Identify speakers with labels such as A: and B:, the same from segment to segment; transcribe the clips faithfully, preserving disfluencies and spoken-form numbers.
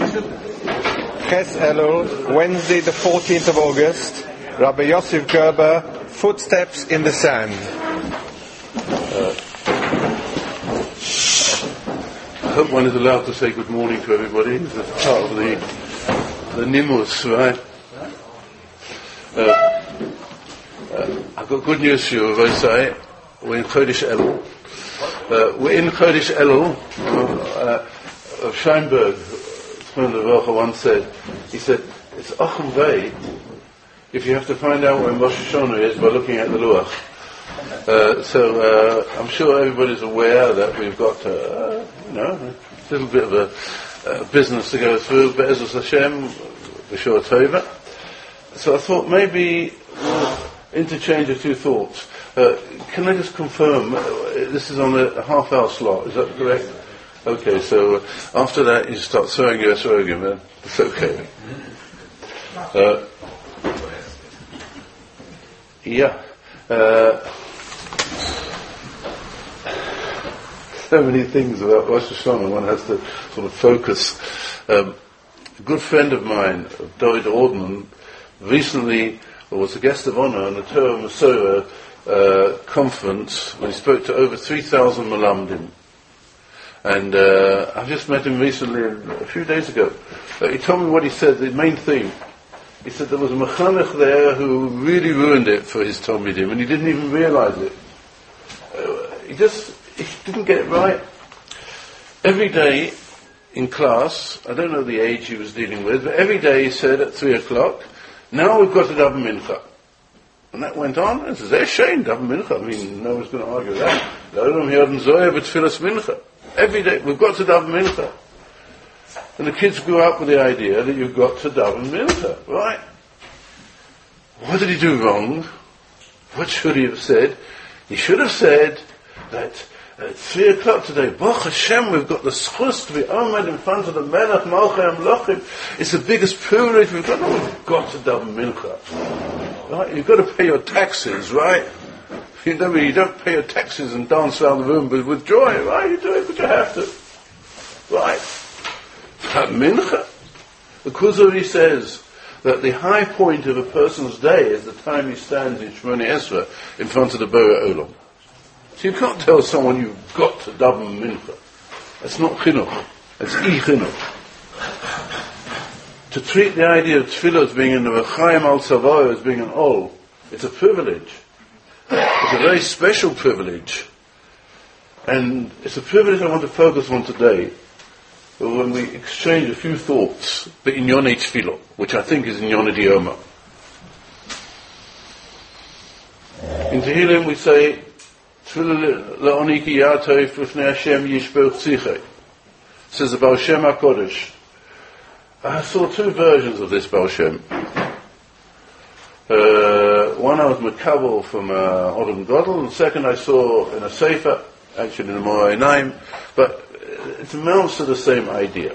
A: Ches Elul, Wednesday the fourteenth of August, Rabbi Yosef Gerber, Footsteps in the Sand.
B: Uh, I hope one is allowed to say good morning to everybody. This is part of the, the Nimus, right? Uh, uh, I've got good news for you, as I say. We're in Chodesh Elul. Uh, we're in Chodesh Elul. Uh, uh, Scheinberg, friend of Rocha, once said, he said, it's Ochem Vei if you have to find out when Rosh Hashanah is by looking at the Luach. Uh, so uh, I'm sure everybody's aware that we've got, uh, you know, a little bit of a uh, business to go through, but Be'ezus Hashem, B'Shor Tova. So I thought maybe we'll interchange a few thoughts. Uh, can I just confirm, uh, this is on a half-hour slot, is that correct? Okay, so uh, after that you start throwing your esrogim, then it's okay. Uh, yeah. Uh, so many things about Rosh Hashanah, one has to sort of focus. Um, a good friend of mine, Dovid Ordman, recently was a guest of honor on the Torah Masorah uh, conference when he spoke to over three thousand Malamdim. And uh, I've just met him recently, a few days ago. Uh, he told me what he said, the main theme. He said there was a mechanech there who really ruined it for his Talmidim, and he didn't even realize it. Uh, he just he didn't get it right. Every day in class, I don't know the age he was dealing with, but every day he said at three o'clock, now we've got to daven mincha. And that went on, and says, "That's shame, daven mincha." I mean, no one's going to argue that. Every day, we've got to daven mincha. And the kids grew up with the idea that you've got to daven mincha, right? What did he do wrong? What should he have said? He should have said that at three o'clock today, Baruch Hashem, we've got the schus to be omed in front of the Melech Malchei Amlochim. It's the biggest privilege we've got. No, we've got to daven mincha. Right? You've got to pay your taxes, right? You don't, you don't pay your taxes and dance around the room but with joy, right? You do it, but you have to. Right? At mincha, the Kuzari says that the high point of a person's day is the time he stands in Shemoni Esrei in front of the Borei Olam. So you can't tell someone you've got to daven mincha. That's not chinuch. That's i-chinuch. To treat the idea of tefillah as being in the Rechaim al Tzavah as being an ol, it's a privilege. It's a very special privilege. And it's a privilege I want to focus on today, when we exchange a few thoughts, the Inyonei Tefillah, which I think is Inyonei Dioma. In Tehillim we say, Tefillah la'oni ki ya'toif lifnei Hashem yishbeuch tzichei. Says the Baal Shem HaKodesh. I saw two versions of this Baal Shem. Uh, one I was makabel from uh, Odom Godel, and the second I saw in a Sefer, actually in a Moreh Einayim, but it amounts to the same idea.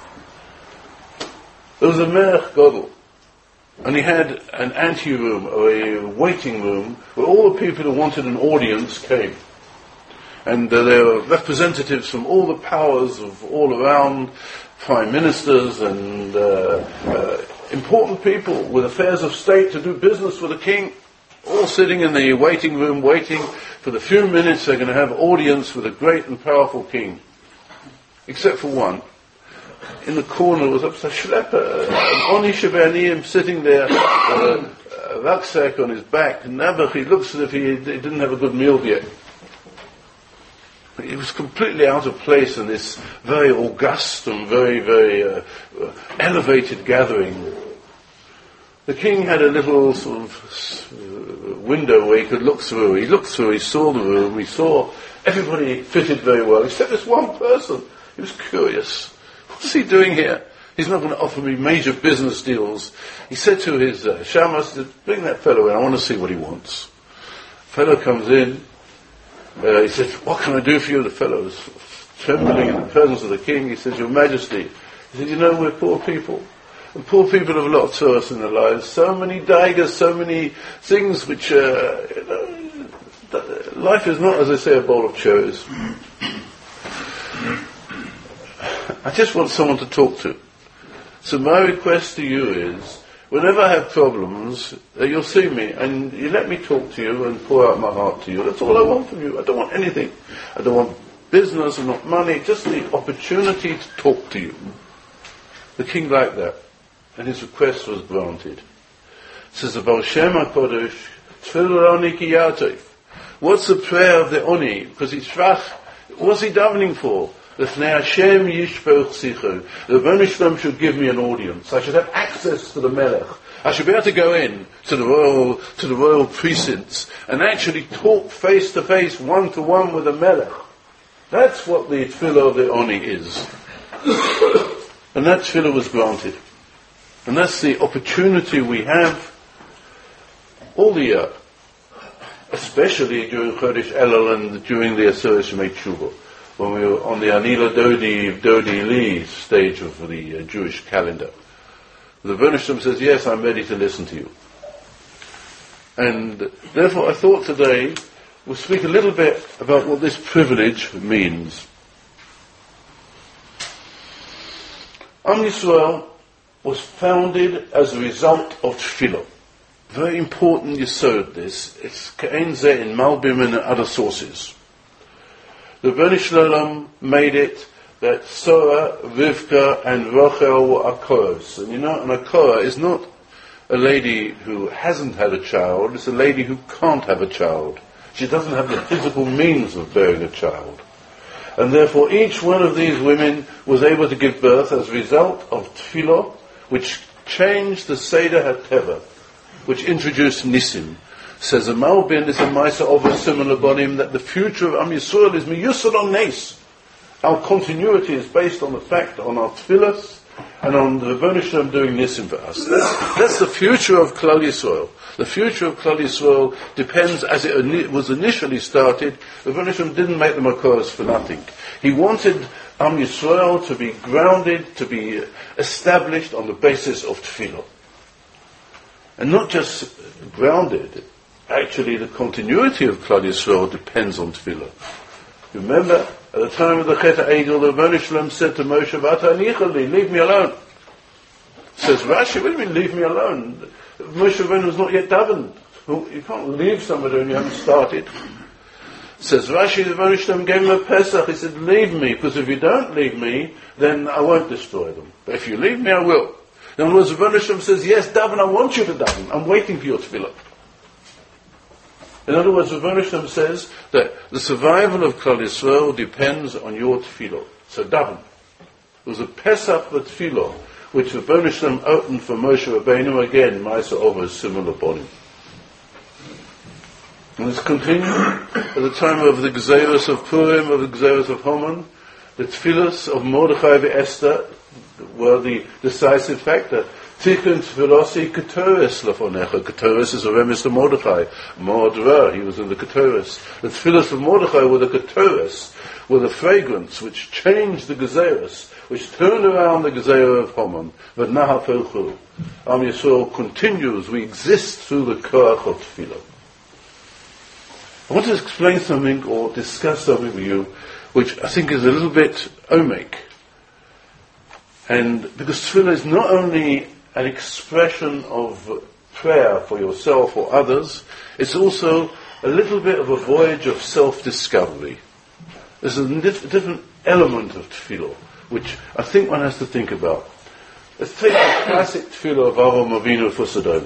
B: There was a Melech Godel, and he had an ante-room, or a waiting room, where all the people who wanted an audience came. And uh, there were representatives from all the powers of all around, prime ministers and uh, uh, important people with affairs of state to do business with the king, all sitting in the waiting room waiting for the few minutes they're going to have audience with a great and powerful king. Except for one. In the corner was a shlepper, an Oni Shebaniyim sitting there with a, a rucksack on his back. Nabuch, he looks as if he, he didn't have a good meal yet. He was completely out of place in this very august and very, very uh, uh, elevated gathering. The king had a little sort of uh, window where he could look through. He looked through, he saw the room, he saw everybody fitted very well, except this one person. He was curious. What's he doing here? He's not going to offer me major business deals. He said to his uh, shamas, bring that fellow in, I want to see what he wants. Fellow comes in. Uh, he said, what can I do for you? The fellow was trembling in the presence of the king. He said, Your Majesty. He said, you know, we're poor people. And poor people have a lot to us in their lives. So many daggers, so many things which, uh, you know, life is not, as I say, a bowl of cherries. I just want someone to talk to. So my request to you is, whenever I have problems, uh, you'll see me and you let me talk to you and pour out my heart to you. That's all I want from you. I don't want anything. I don't want business and not money, just the opportunity to talk to you. The king liked that, and his request was granted. It says the Baal Shem HaKodesh, Tfilah Oni Ki Yatev. What's the prayer of the Oni? Because he's schwach. What's he davening for? The Hashem Yishpoch Sichu. The Rebbeinu Shalom should give me an audience. I should have access to the Melech. I should be able to go in to the royal to the royal precincts and actually talk face to face, one to one with the Melech. That's what the Tfilah of the Oni is. And that Tfilah was granted. And that's the opportunity we have all the year, especially during Chodesh Elul and during the Aseret Shemei Tshuva, when we were on the Anila Dodi, Dodi Li stage of the uh, Jewish calendar. The Rebbeinu Shalom says, yes, I'm ready to listen to you. And therefore I thought today we'll speak a little bit about what this privilege means. Am Yisrael was founded as a result of Tfilah. Very important yesod this. It's K'ein Zeh in Malbim and other sources. The Rebbeinu Shalom made it that Sarah, Rivka and Rachel were Akoros. And you know, an Akora is not a lady who hasn't had a child, it's a lady who can't have a child. She doesn't have the physical means of bearing a child. And therefore each one of these women was able to give birth as a result of Tfilah, which changed the Seder HaTeva, which introduced Nisim. Says a Malbin is a Maisa of a similar bonim that the future of Am Yisrael is miyusad on Nes. Our continuity is based on the fact, on our tefillas, and on the Rebbeinu Shalom doing Nisim for us. That's, that's the future of Klal Yisrael. The future of Klal Yisrael depends, as it was initially started, the Rebbeinu Shalom didn't make the Makoros for nothing. He wanted Am Yisrael to be grounded, to be established on the basis of tefillah. And not just grounded, actually the continuity of Klal Yisrael depends on tefillah. Remember, at the time of the Chet HaEgel, the Rebbeinu Shalom said to Moshe, V'ata anichali, leave me alone. Says Rashi, what do you mean, leave me alone? Moshe Rabbeinu was not yet davened. You can't leave somebody when you haven't started. Says Rashi, the Rebbeinu Shalom gave him a Pesach. He said, leave me, because if you don't leave me, then I won't destroy them. But if you leave me, I will. In other words, the Rebbeinu Shalom says, yes, daven, I want you to daven. I'm waiting for your tefillah. In other words, the Rebbeinu Shalom says that the survival of Klal Yisrael depends on your tefillah. So daven. It was a Pesach for tefillah, which the Rebbeinu Shalom opened for Moshe Rabbeinu, again, Maisa over a similar body. And this continued at the time of the Gzeiros of Purim, of the Gzeiros of Haman. The tefillahs of Mordechai and Esther were the decisive factor. Tikkun tefillosi Ketores lafonecha. Ketores is a remes to Mordechai. Mordra, he was in the Ketores. The tefillahs of Mordechai were the Ketores, were the fragrance which changed the Gzeiros, which turned around the Gezerah of Haman. V'naha pelchu. Am Yisrael continues. We exist through the koach of tefillah. I want to explain something or discuss something with you which I think is a little bit omic. And because tefillah is not only an expression of prayer for yourself or others, it's also a little bit of a voyage of self-discovery. There's a dif- different element of tefillah, which I think one has to think about. Let's take the classic tefillah of Avraham Avinu for Sodom.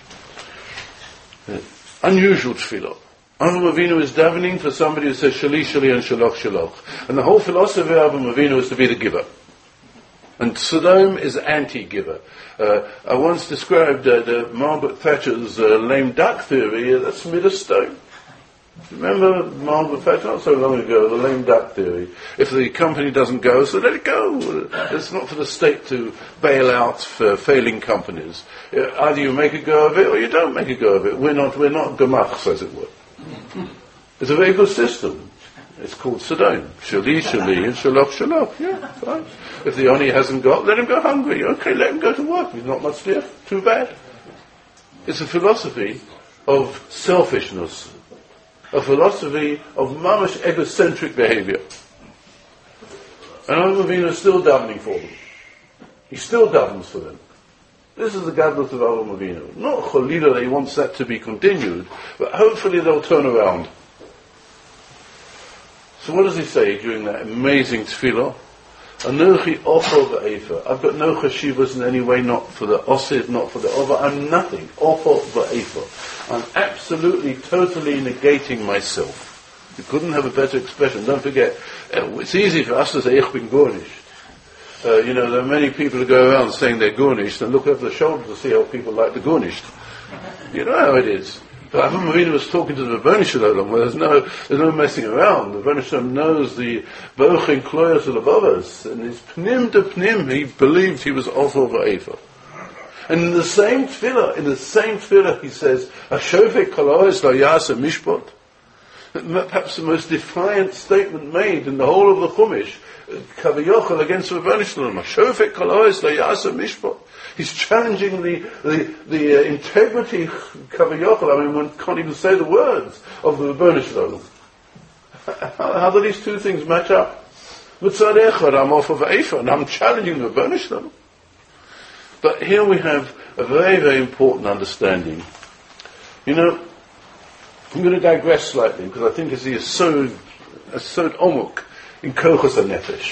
B: Uh, unusual tefillah. Avraham Avinu is davening for somebody who says Shali, Shali, and Shalach, Shalach. And the whole philosophy of Avraham Avinu is to be the giver. And Sodom is anti-giver. Uh, I once described uh, the Margaret Thatcher's uh, lame duck theory. Uh, that's Midas Stone. Remember Margaret Thatcher, not so long ago, the lame duck theory. If the company doesn't go, so let it go. It's not for the state to bail out for failing companies. Uh, either you make a go of it or you don't make a go of it. We're not, we're not gemachs, as it were. It's a very good system. It's called Sodom. Shali, Shali, and Shalach, Shalach. Yeah, fine. If the Oni hasn't got, let him go hungry. Okay, let him go to work. He's not much there. Too bad. It's a philosophy of selfishness. A philosophy of mamish egocentric behavior. And Avraham Avinu is still davening for them. He still davens for them. This is the Gadlut of Avraham Avinu. Not Cholila that he wants that to be continued, but hopefully they'll turn around. So what does he say during that amazing tefillah? Anochi offer v'efer. I've got no chashivas in any way, not for the osid, not for the over. I'm nothing. Offer v'efer. I'm absolutely, totally negating myself. You couldn't have a better expression. Don't forget, it's easy for us to say, ich bin gornish. Uh, you know, there are many people who go around saying they're gornished and look over the shoulder to see how people like the gornished. You know how it is. But Avraham Avinu was talking to the Rebbeinu Shalom, where there's no, there's no messing around. The Rebbeinu Shalom knows the Bochim Kloyos of the Bavas, and his pnim to pnim, he believed he was off over Eva. And in the same tefillah, in the same tefillah, he says, Hashofek Kolois lo yasa mishpot. Perhaps the most defiant statement made in the whole of the Chumash, Kavayochel against the Rebbeinu Shalom. Hashofek Kolois lo yasa mishpot. He's challenging the the, the uh, integrity Kavayochel. I mean, one can't even say the words of the Rebbeinu Shalom. How, how do these two things match up? Mitzad echad, I'm off of Eifa, and I'm challenging the Rebbeinu Shalom. But here we have a very, very important understanding. You know, I'm going to digress slightly because I think it's a sod, a sod omuk in Kochos HaNefesh.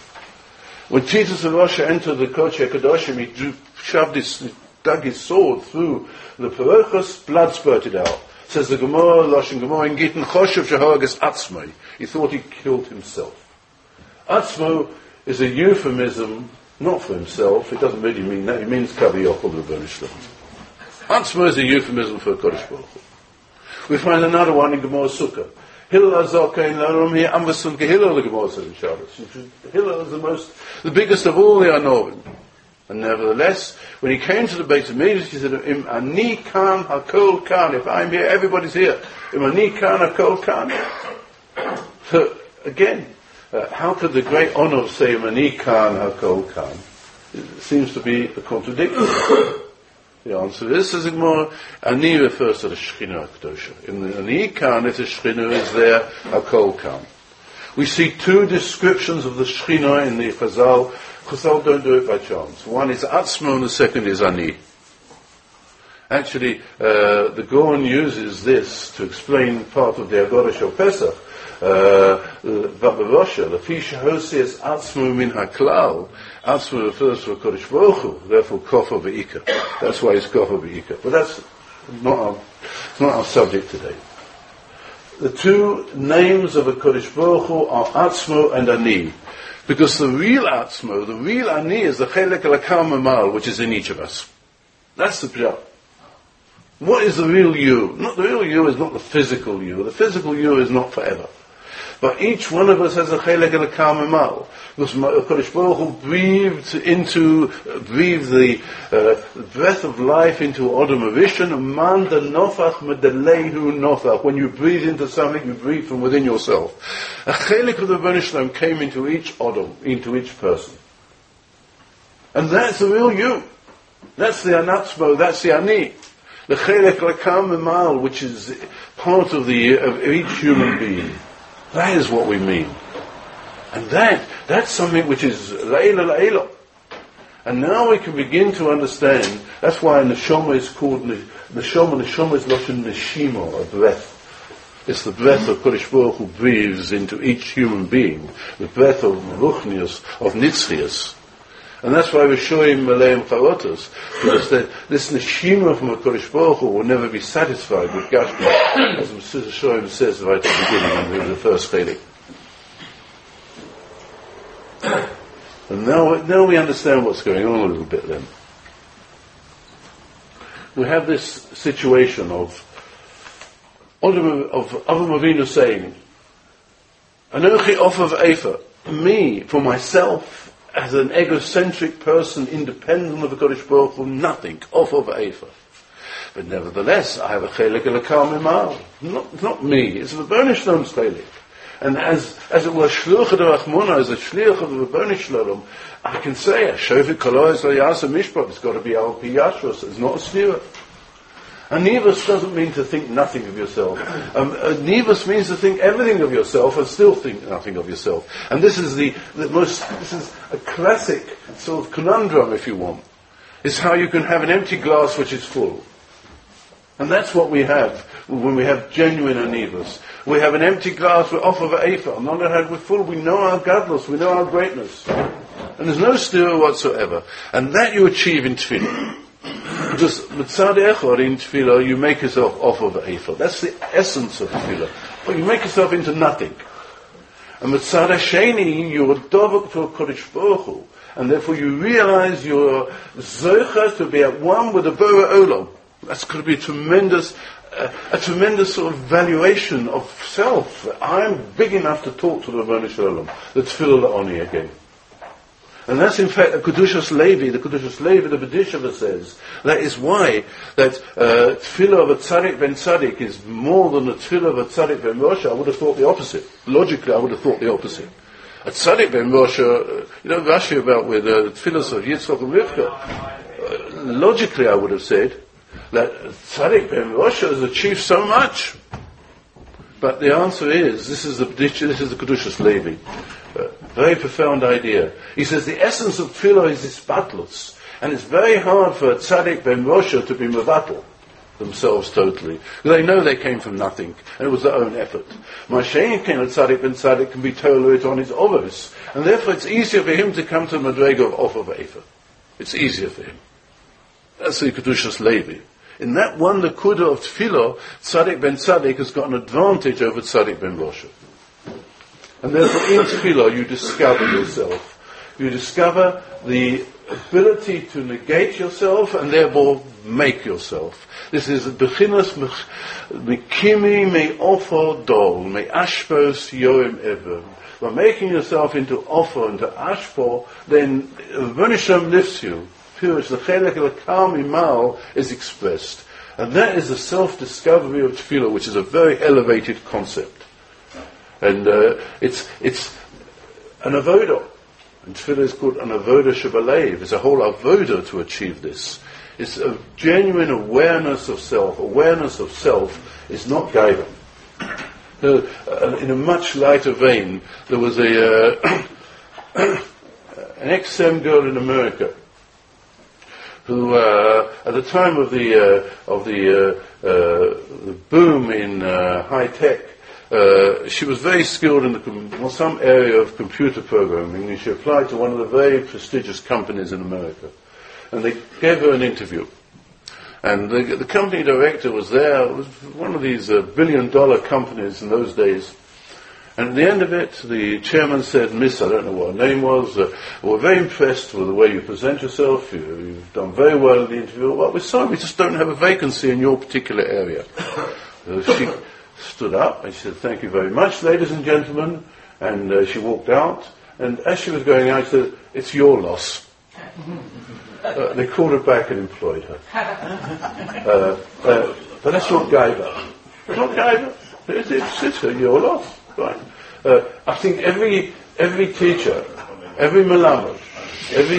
B: When Jesus and Rasha entered the Kodesh HaKadoshim, he drew, shoved his, dug his sword through the Parochos, blood spurted out. Says the Gemara, Lashon Gemara, in Gittin Choshev Shehoragas Atzmai. He thought he killed himself. Atzmo is a euphemism, not for himself. It doesn't really mean that. It means Kaviyokol Rebbeinu Shalom. Atzmo is a euphemism for Kodesh Baruch Hu. We find another one in Gemara Sukkah. Hillel Azalka in Larum here, Amvasun Hillel the Gemara says in Shabbos. Hillel is the most, the biggest of all the Anovim. And nevertheless, when he came to the Beit HaMikdash, he said, Im ani kan hakol kan. If I'm here, everybody's here. Im ani kan hakol kan. So again, uh, how could the great honor say Im ani kan hakol kan? It seems to be a contradiction. The answer is, as Gemara, Ani refers to the Shechina HaKadosha. In the Ani Kan, if the Shechina is there, Hakol Kan. We see two descriptions of the Shechina in the Chazal. Chazal don't do it by chance. One is Atzmo and the second is Ani. Actually, uh, the Gaon uses this to explain part of the Agoda Shel Pesach. V'Barosha, the Fisha Hosias Atzmo min Haklal. Atzmo refers to a Kodesh Baruch Hu, therefore Kofa V'Ika. That's why it's Kofa V'Ika. But that's not our, not our subject today. The two names of a Kodesh Baruch Hu are Atzmo and Ani. Because the real Atzmo, the real Ani is the Chelek Elakam Amal, which is in each of us. That's the Pshat. What is the real you? Not the real you is not the physical you. The physical you is not forever. But each one of us has a chelek elakam amal. Because Kodesh Baruch Hu breathed into, breathed the uh, breath of life into Adam Avishan, man the nofach medalehu nofach. When you breathe into something, you breathe from within yourself. A chelek of the Rebbeinu Shalom came into each Adam, into each person. And that's the real you. That's the anatzmo, that's the ani. The chelek elakam amal, which is part of the of each human being. That is what we mean. And that, that's something which is La'ila La'ila. And now we can begin to understand, that's why Neshama is called, Neshama, Neshama is Lashon Neshima, a breath. It's the breath of Kodesh Baruch Hu breathes into each human being. The breath of Ruchnius, of Nitzchias. And that's why we show him Maleim Charotos. Because the, this Neshima from a Kodesh Baruch Hu will never be satisfied with Gashmi. As Mesilas Yesharim says right at the beginning in the first Chelik. And now, now we understand what's going on a little bit then. We have this situation of Avraham Avinu saying, Anochi offer Eifa, me, for myself, as an egocentric person, independent of the Kodesh Baruch Hu, nothing, off of Eifa. But nevertheless, I have a chelek elakam imal. Not, not me, it's the Rebbeinu Shalom's chelek. And as, as it was shluch of the Rachmona, as a shliach of the Rebbeinu Shalom, I can say, Shofet Kolois lo yasa mishpat, it's got to be al pi yashros, it's not a svira. Anivus doesn't mean to think nothing of yourself. Um, Anivus means to think everything of yourself and still think nothing of yourself. And this is the, the most, this is a classic sort of conundrum, if you want. It's how you can have an empty glass which is full. And that's what we have when we have genuine Anivus. We have an empty glass, we're off of Eiffel. On the other hand, we're full, we know our godless, we know our greatness. And there's no stir whatsoever. And that you achieve in Tefillah. Because Mitzad Echad in Tefillah, you make yourself off of Eiffel. That's the essence of Tefillah. But you make yourself into nothing. And Mitzad Hasheni, you're a dovuk to a Kodesh Baruch Hu. And therefore you realize you're Zocha to be at one with the Bora Olam. That's going to be a tremendous, uh, a tremendous sort of valuation of self. I'm big enough to talk to the Ribono Shel Olam, the Tefillah La'oni again. And that's in fact the Kedushas Levi, the Kedushas Levi, the B'dishava says. That is why that uh, Tefillah of a Tzadik ben Tzadik is more than the Tefillah of a Tzadik ben Moshe. I would have thought the opposite. Logically, I would have thought the opposite. A Tzadik ben Moshe, uh, you know, Rashi about with uh, the Tefillahs of Yitzchak and Rivka. Uh, logically, I would have said that Tzadik ben Moshe has achieved so much. But the answer is, this is the this is the Kedushas Levi. Uh, very profound idea. He says the essence of Tefillah is this batlus, and it's very hard for Tzadik ben Moshe to be mevatel themselves totally. They know they came from nothing, and it was their own effort. Mashiach came at Tzadik ben Tzadik can be toluit on his ovos, and therefore it's easier for him to come to the Madrega of off of Eifer. It's easier for him. That's the Kedushas Levi. In that one, the Kudah of Tefillah, Tzadik ben Tzadik has got an advantage over Tzadik ben Moshe. And therefore in Tefillah you discover yourself. You discover the ability to negate yourself and therefore make yourself. This is Bechinas Mekimi Me Ofo Dol Me Ashpos Yoim Ever. By making yourself into Ofo, into Ashpo, then Ribono Shel Olam lifts you. Purish the Chelek Elokam Imal is expressed. And that is the self-discovery of Tefillah, which is a very elevated concept. And uh, it's it's an avodah. And Tefillah is called an avodah shebalev. It's a whole avodah to achieve this. It's a genuine awareness of self. Awareness of self is not gaiva. Uh, in a much lighter vein, there was a uh, an ex-Sem girl in America who, uh, at the time of the uh, of the, uh, uh, the boom in uh, high tech, uh, she was very skilled in the com- well, some area of computer programming, and she applied to one of the very prestigious companies in America. And they gave her an interview. And the, the company director was there. It was one of these uh, billion-dollar companies in those days. And at the end of it, the chairman said, Miss, I don't know what her name was, uh, we're very impressed with the way you present yourself. You, you've done very well in the interview. Well, we're sorry, we just don't have a vacancy in your particular area. So she stood up and she said, thank you very much, ladies and gentlemen. And uh, she walked out. And as she was going out, she said, it's your loss. Uh, they called her back and employed her. Uh, uh, but that's not Gaiva. It's not Gaiva. It's, it's, it's your loss. Right. Uh, I think every every teacher, every melamed, every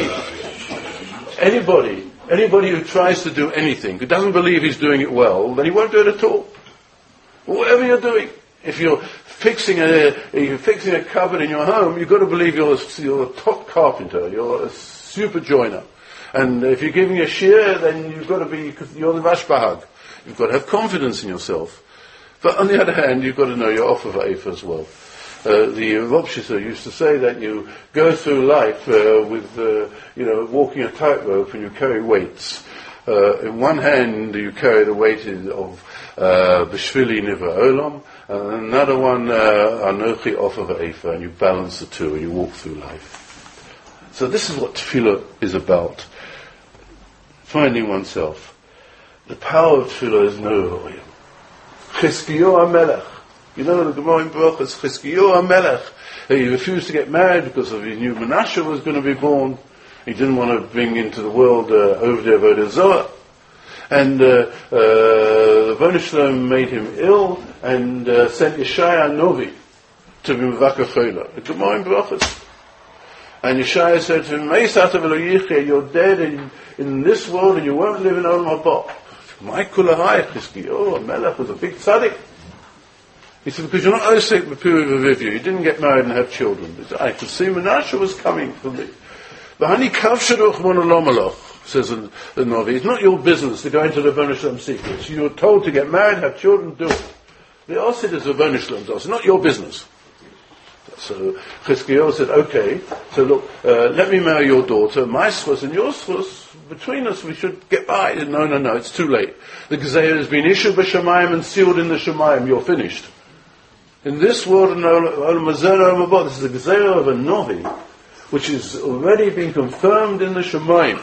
B: anybody anybody who tries to do anything, who doesn't believe he's doing it well, then he won't do it at all. Whatever you're doing, if you're fixing a if you're fixing a cupboard in your home, you've got to believe you're a, you're a top carpenter, you're a super joiner. And if you're giving a shear, then you've got to be you're the Vashbahag. You've got to have confidence in yourself. But on the other hand, you've got to know you're off of Eifer as well. Uh, the Rob Shisa used to say that you go through life uh, with, uh, you know, walking a tightrope and you carry weights. Uh, in one hand, you carry the weight of B'shvili Nivra Olam, and another one, Anochi off of Eifer, and you balance the two and you walk through life. So this is what Tefillah is about. Finding oneself. The power of Tefillah is no Chizkiyahu HaMelech. You know the Gemara in Brachos, Chizkiyahu HaMelech. He refused to get married because of he knew Menashe was going to be born. He didn't want to bring into the world uh, Ovdei Avodah Zarah. And uh, uh, the Ribono Shel Olam made him ill and uh, sent Yeshaya Novi to be Mevakar Chola. The Gemara in Brachos. And Yeshaya said to him, you're dead in, in this world and you won't live in Olam Haba. My kulahai Chizkiyahu, Melech was a big tzaddik. He said, because you're not Osek B'Puri V'Vivyu, you didn't get married and have children. I could see Menashe was coming from the... V'hani kavsharuch monolomaloch, says the, the Novi. It's not your business to go into the Rebbeinu Shalom secrets. You're told to get married, have children, do it. The Osid is the Rebbeinu Shalom. It's not your business. So Chizkiyahu said, okay, so look, uh, let me marry your daughter, my schus and your schus, between us we should get by. No, no, no, it's too late. The Gezeirah has been issued by Shemayim and sealed in the Shemayim, you're finished. In this world, in Olam Hazeh, this is the Gezeirah of a Novi, which is already been confirmed in the Shemayim.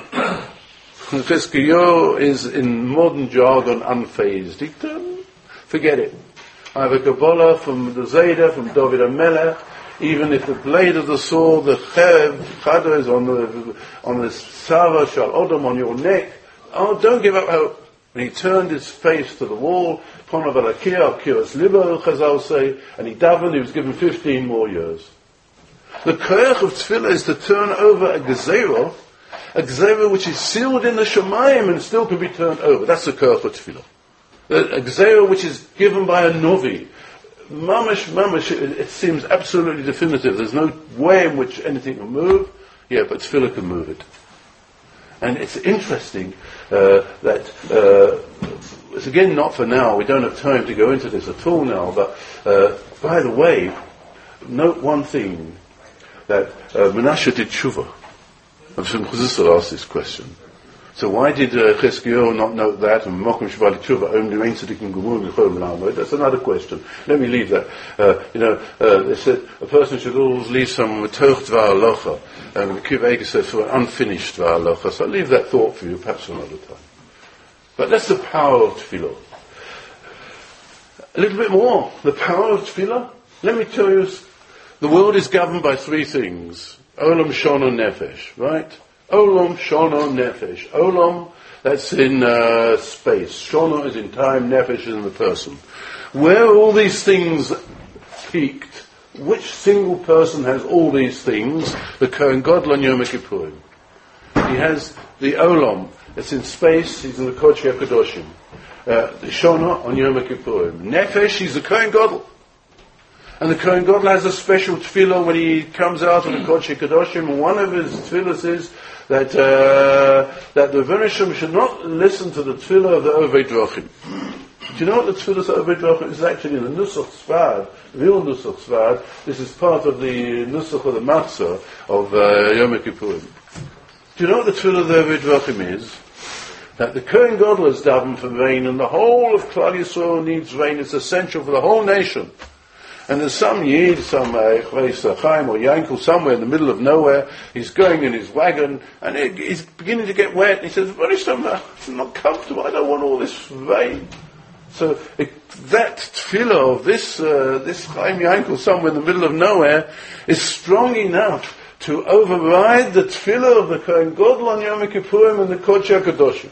B: Chizkiyahu is, in modern jargon, unfazed. He turned, forget it. I have a Kabbalah from the Zayda, from David HaMelech. Even if the blade of the sword, the chev, chado is on the on the sava shal odom on your neck. Oh, don't give up hope. And he turned his face to the wall. Ponav alakia, kiras libo, Chazal say, and he davened. He was given fifteen more years. The koyach of tefillah is to turn over a gezerah, a gezerah which is sealed in the shemayim and still can be turned over. That's the koyach of tefillah. A gezerah which is given by a novi. Mamash, mamash, it, it seems absolutely definitive. There's no way in which anything can move. Yeah, but tefillah can move it. And it's interesting uh, that, uh, it's again not for now, we don't have time to go into this at all now, but uh, by the way, note one thing, that uh, Menashe did tshuva. And Shem Chazisel asked this question. So why did uh, Chizkiyahu not note that? And Mokum Shabbat Tshuva only Ein Tzadikim Gemurim L'Chol L'Amod. That's another question. Let me leave that. Uh, you know, uh, they said a person should always leave some Metoch Dvar Halacha, and the Kiv Eiger says for an unfinished Dvar Halacha. So I'll leave that thought for you, perhaps another time. But that's the power of Tefillah. A little bit more. The power of Tefillah. Let me tell you, the world is governed by three things: Olam, Shona, Nefesh. Right? Olam, Shona, Nefesh. Olam, that's in uh, space. Shona is in time, Nefesh is in the person. Where all these things peaked, which single person has all these things? The Kohen Gadol on Yom Kippurim. He has the Olam, it's in space, he's in the Kodesh HaKadoshim. Uh, the Shona on Yom Kippurim. Nefesh, he's the Kohen Gadol. And the Kohen Gadol has a special tefillah when he comes out of the Kodesh HaKadoshim, and one of his tefillahs is that uh, that the Rebbeinu Shalom should not listen to the tefillah of the Ovei Drachim. Do you know what the tefillah of the Ovei Drachim is? Actually in the Nusach Sfard, real Nusach Sfard. This is part of the Nusach of the Matzah of uh, Yom Kippurim. Do you know what the tefillah of the Ovei Drachim is? That the Kohen Gadol is daven for rain, and the whole of Klal Yisrael needs rain. It's essential for the whole nation. And there's some Yid, some Chveis Chaim or Yankel, somewhere in the middle of nowhere. He's going in his wagon, and he, he's beginning to get wet. And he says, I'm not comfortable. I don't want all this rain. So it, that tefillah of this uh, this Chaim Yankel, somewhere in the middle of nowhere, is strong enough to override the tefillah of the Kohen Gadol on Yom Kippurim and the Kodesh HaKadoshim.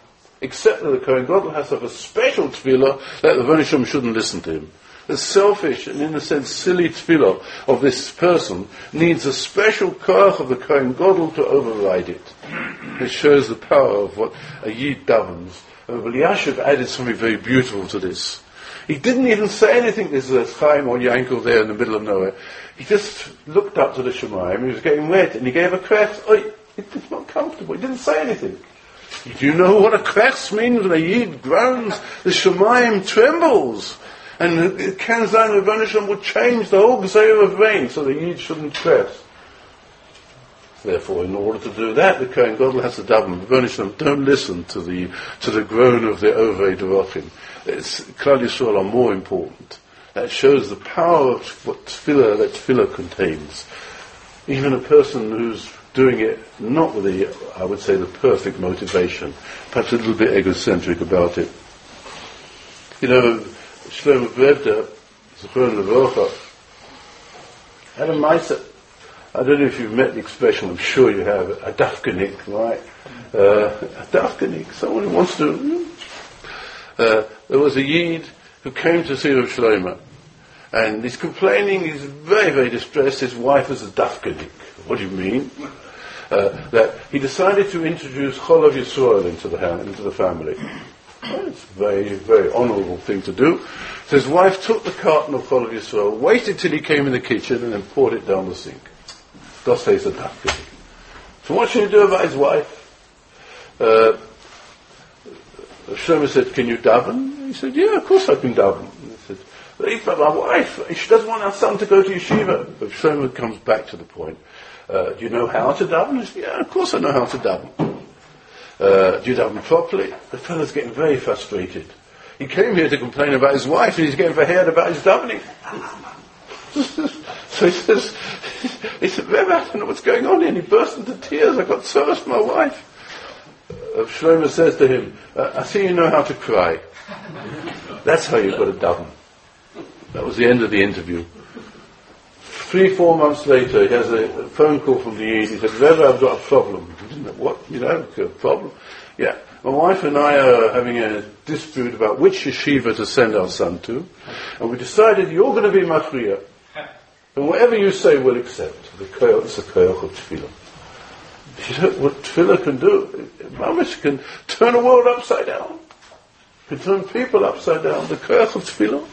B: Except that the Kohen Gadol has to have a special tefillah that the Rebbeinu Shalom shouldn't listen to him. The selfish and, in a sense, silly tefillah of this person needs a special koach of the Kohen Gadol to override it. It shows the power of what a Yid davens. And Eliashib added something very beautiful to this. He didn't even say anything. There's a Chaim or Yankel there in the middle of nowhere. He just looked up to the Shemayim. He was getting wet, and he gave a krech. Oh, it's not comfortable. He didn't say anything. Do you know what a krech means? When a Yid groans, the Shemayim trembles. And it can sound the Rebbeinu Shalom would change the whole Gezeirah of rain, so the Yid shouldn't stress. Therefore, in order to do that, the Kohen Gadol has to daven. The Rebbeinu Shalom, don't listen to the to the groan of the Ovei Drachim. Klal Yisrael are more important. That shows the power of what tefillah that tefillah contains. Even a person who's doing it not with the, I would say, the perfect motivation, perhaps a little bit egocentric about it. You know, Shlomo Brevda, Zichron Levorcha, had a ma'aser. I don't know if you've met the expression, I'm sure you have, a dafkanik, right? Uh, a dafkanik, someone who wants to... Uh, there was a Yid who came to see Rav Shlomo, and he's complaining, he's very, very distressed, his wife is a dafkanik. What do you mean? Uh, that he decided to introduce Cholav Yisrael into the, into the family. Well, it's a very, very honourable thing to do. So his wife took the carton of Chol Yisrael, waited till he came in the kitchen, and then poured it down the sink. Das heißt a duck. So what should he do about his wife? Uh, Shlomo said, can you daven? He said, yeah, of course I can daven. He said, but my wife, she doesn't want our son to go to yeshiva. But Shlomo comes back to the point. Uh, do you know how to daven? He said, yeah, of course I know how to daven. Uh, do you daven properly? The fellow's getting very frustrated. He came here to complain about his wife, and he's getting verheerd about his davening. So he says, he said, Rebbe, I don't know what's going on here. And he burst into tears. I got so for my wife. Uh, Shlomo says to him, uh, I see you know how to cry. That's how you've got to daven. That was the end of the interview. Three, four months later, he has a phone call from the Yid. He said, Rebbe, I've got a problem. He didn't know, what? You know, a problem? Yeah. My wife and I are having a dispute about which yeshiva to send our son to. And we decided you're going to be machriya. And whatever you say, we'll accept. The koyach, it's a koyach of tefillah. You know what tefillah can do? Mamish can turn the world upside down. Can turn people upside down. The koyach of tefillah.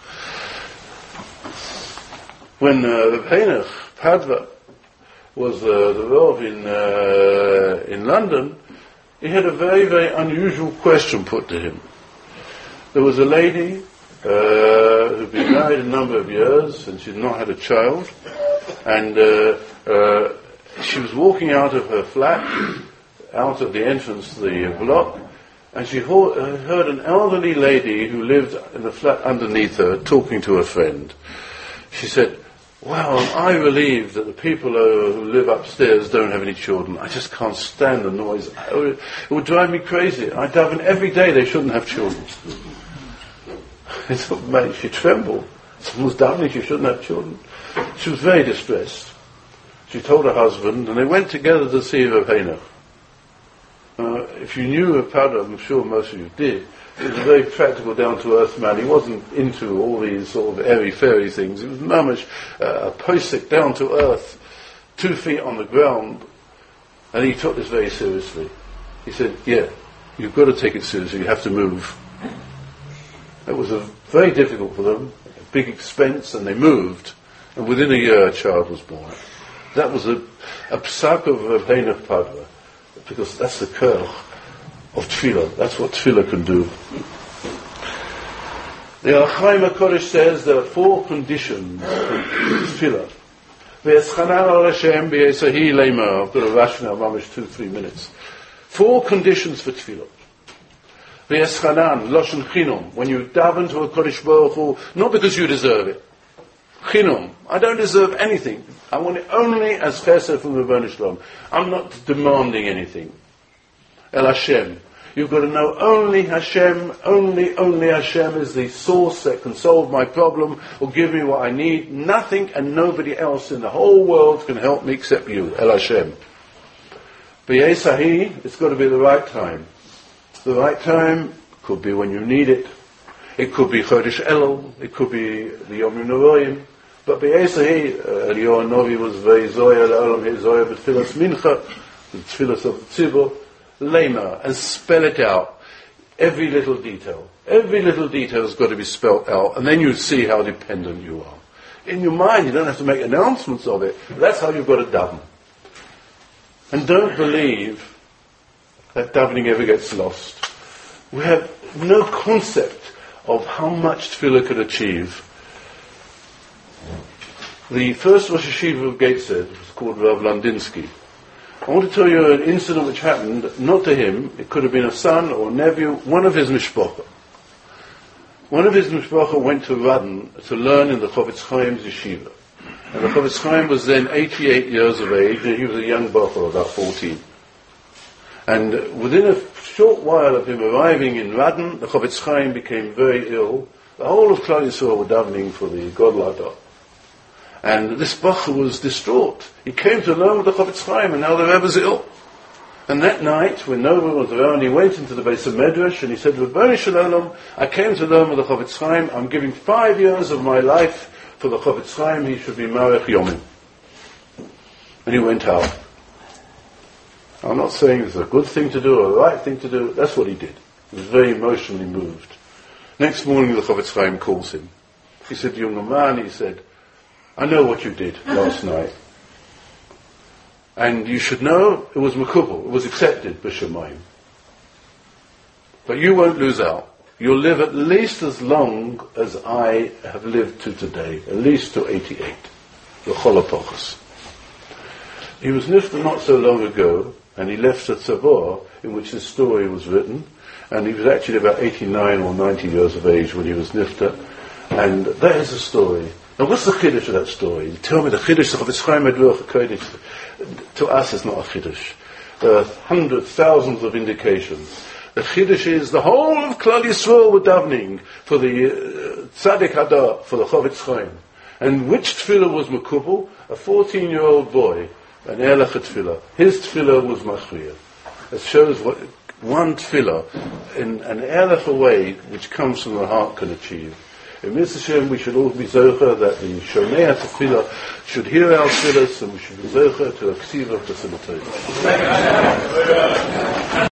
B: When uh, Reb Heinrich Padva was uh, the Rav in uh, in London, he had a very, very unusual question put to him. There was a lady uh, who'd been married a number of years, and she'd not had a child, and uh, uh, she was walking out of her flat, out of the entrance to the block, and she ho- uh, heard an elderly lady who lived in the flat underneath her talking to a friend. She said, wow, am I relieved that the people who live upstairs don't have any children. I just can't stand the noise. It would, it would drive me crazy. I daven every day they shouldn't have children. It made she tremble. Someone's davening she shouldn't have children. She was very distressed. She told her husband, and they went together to see Reb Heinrich. Uh, if you knew Reb Padva, I'm sure most of you did, he was a very practical, down-to-earth man. He wasn't into all these sort of airy-fairy things. He was mamish, uh, a posik, down-to-earth, two feet on the ground. And he took this very seriously. He said, yeah, you've got to take it seriously. You have to move. It was a, very difficult for them, a big expense, and they moved. And within a year, a child was born. That was a, a psak of Reb Heinrich Padva, because that's the curl of tefillah. That's what tefillah can do. The Or Chaim HaKodesh says there are four conditions for tefillah. Ve'eschanan al Hashem be'esahi leima. I've got a rush now, mamish two, three minutes. Four conditions for tefillah. Ve'eschanan, loshen chinom. When you daven to a Kodesh Baruch Hu, not because you deserve it. Chinom. I don't deserve anything. I want it only as chesed from Rebbeinu Shalom. I'm not demanding anything. El Hashem. You've got to know only Hashem, only, only Hashem is the source that can solve my problem or give me what I need. Nothing and nobody else in the whole world can help me except you, El Hashem. B'yesahi, it's got to be the right time. The right time could be when you need it. It could be Chodesh Elul. It could be the Yom Noraim. But b'yesahi, Eliyahu Novi was very zoya, l'olam he zoya, b'tfilas mincha, the tfilas of the tzibur. Lema, and spell it out. Every little detail. Every little detail has got to be spelled out, and then you see how dependent you are. In your mind, you don't have to make announcements of it. That's how you've got to daven. And don't believe that davening ever gets lost. We have no concept of how much tefillah could achieve. The first Rosh Yeshiva of Gateshead was called Rav Landinsky. I want to tell you an incident which happened, not to him, it could have been a son or a nephew, one of his mishpacha. One of his mishpacha went to Radin to learn in the Chofetz Chaim's yeshiva. And the Chofetz Chaim was then eighty-eight years of age, and he was a young bacher, about fourteen. And within a short while of him arriving in Radin, the Chofetz Chaim became very ill. The whole of Klal Yisrael were davening for the Godel Hadar. And this bacher was distraught. He came to learn with the Chofetz Chaim, and now the Rebbe's ill. And that night, when no one was around, he went into the Beis HaMedrash, and he said, Rebbeinu Shalom, I came to learn with the Chofetz Chaim. I'm giving five years of my life for the Chofetz Chaim. He should be Marech Yomim. And he went out. I'm not saying it's a good thing to do or a right thing to do. That's what he did. He was very emotionally moved. Next morning the Chofetz Chaim calls him. He said, young man, he said, I know what you did last night. And you should know it was makubal, it was accepted, b'shamayim. But you won't lose out. You'll live at least as long as I have lived to today, at least to eighty-eight. L'chol ha'pochos. He was nifta not so long ago, and he left a tzavor in which this story was written, and he was actually about eighty-nine or ninety years of age when he was nifta, and that is the story. Now what's the chiddush of that story? Tell me the chiddush of Chofetz Chaim Ruach HaKodesh. To us it's not a chiddush. There are hundreds, thousands of indications. The chiddush is the whole of Klal Yisrael were davening for the uh, Tzaddik Hadar, for the Chofetz Chaim. And which tefillah was makubal? A fourteen-year-old boy, an erlich tefillah. His tefillah was machriya. It shows what one tefillah in an erlich way which comes from the heart can achieve. In Mitzvah Shem, we should all be zocher that the Shomei HaTefillah should hear our tefillahs, and we should be zocher to a ksiva facilitator.